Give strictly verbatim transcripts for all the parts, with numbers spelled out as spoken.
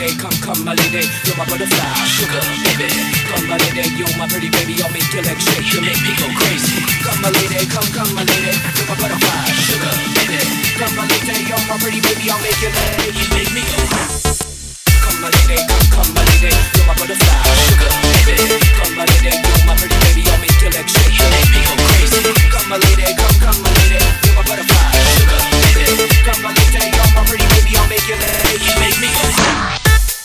lady, come, come, my lady, you're my butterfly, sugar, baby. Come, my lady, you're my pretty baby, I'll make your legs shake, you make me go crazy. Come, my lady, come, come, my lady, you're my butterfly, sugar, baby. Come, my lady, you're my pretty baby, I'll make your legs, you make me go crazy. Come, my lady, come, come, my lady, you're my butterfly, sugar, baby. Come, my lady, you're my pretty baby, I'll make your legs shake, you make me go crazy. Come, my lady, come, come, my lady, you're my butterfly, sugar, baby. Come, my lady, you're my pretty baby, I'll make your legs, you make me go crazy.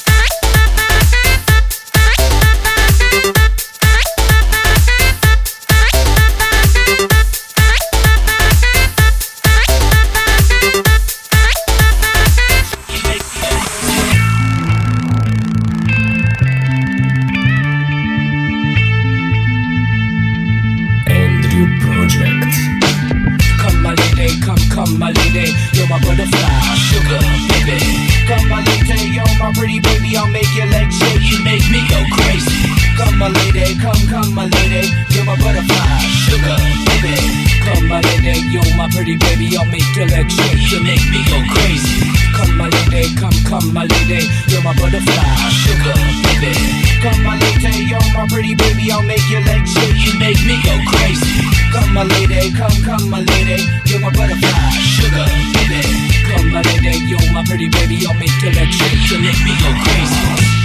Come, my lady, you're my butterfly, sugar, baby. Come, my lady, you're my pretty baby, I'll make your legs shake, you make me go crazy. Come, my lady, come, come, my lady, you're my butterfly, sugar, baby. Come, my lady, you're my pretty baby, I'll make your legs shake, you make me go crazy. Come, my lady, come, come, my lady, you're my butterfly, sugar, baby. Come, my lady, you're my pretty baby, I'll make your legs shake, you make me go crazy. Come, my lady, come, come, my lady, you're my butterfly, sugar, baby. Come, my lady, you're my pretty baby, I'll make your legs shake, you make me go crazy.